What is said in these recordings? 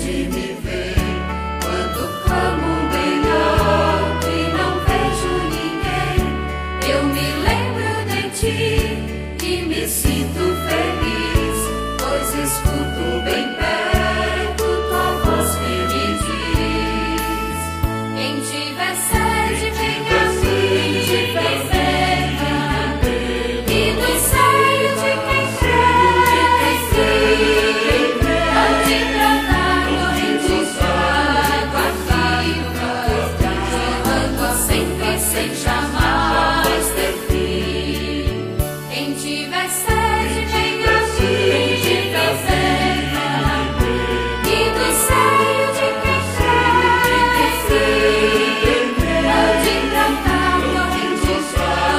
de me ver quando clamo bem alto e não vejo ninguém. Eu me lembro de ti e me sinto feliz, pois escuto bem perto tua voz que me diz: quem tiver sede, venha a mim, quem tiver sede, e do seio de quem sem jamais ter fim. Quem tiver sede, venha a mim, quem tiver sede, e do seio de quem cresce, pode brotar correntes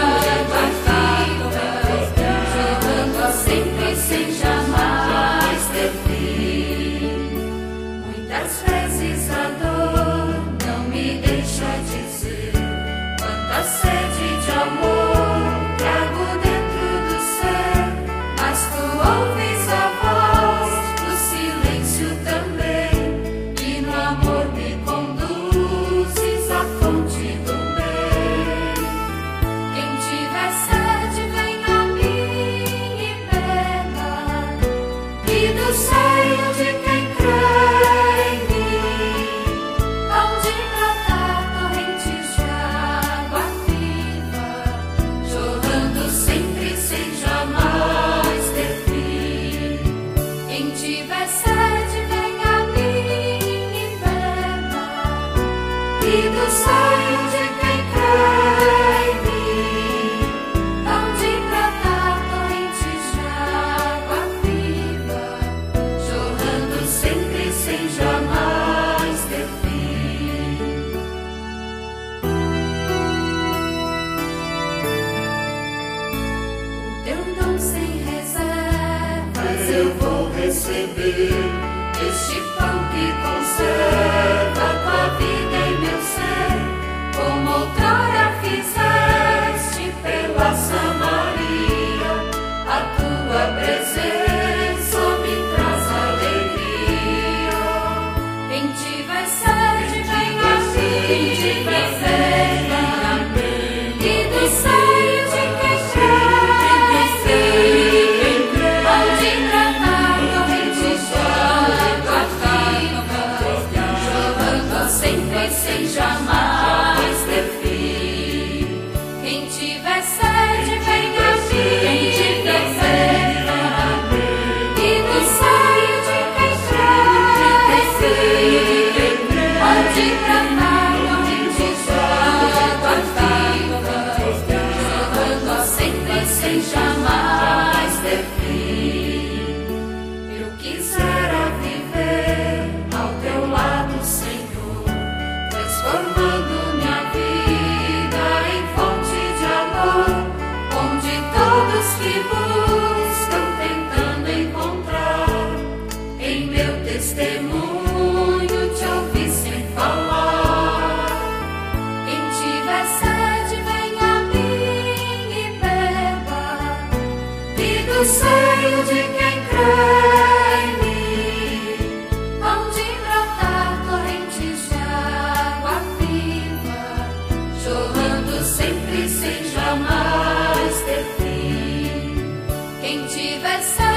de água viva, jorrando sempre sem jamais ter fim. Muitas vezes a dor não me deixa dizer quanta sede de amor trago dentro do ser, mas tu ouves a voz do silêncio também, e no amor me conduzes à fonte do bem. Quem tiver sede, venha a mim e beba, e do seio de quem crê em mim, hão de brotar correntes de água viva, jorrando sempre sem jamais ter fim. Quem tiver sede, venha a mim e beba, e do seio de quem crê em mim, hão de brotar correntes de água viva, jorrando sempre sem jamais ter fim. O teu dom sem reservas eu vou receber, este pão que conserva tua vida em meu ser, como outrora fizeste pela Samaria, a tua presença me traz alegria. Quem tiver sede, venha a mim, quem tiver sede, e do seio de quem cresce, pode brotar correntes de água viva, jorrando sempre sem jamais ter fim. Quem tiver sede, venha a mim, quem tiver sede, e do seio de quem cresce, pode brotar correntes de água viva, jorrando sempre sem jamais ter fim. Eu quisera viver ao teu lado, Senhor, transformando minha vida em fonte de amor, onde todos que buscam tentando encontrar em meu testemunho te ouvissem falar. Quem tiver sede, venha a mim e beba, e do seio de quem crê em mim, hão de brotar correntes de água viva, jorrando sempre sem jamais ter fim. Quem tiver sede,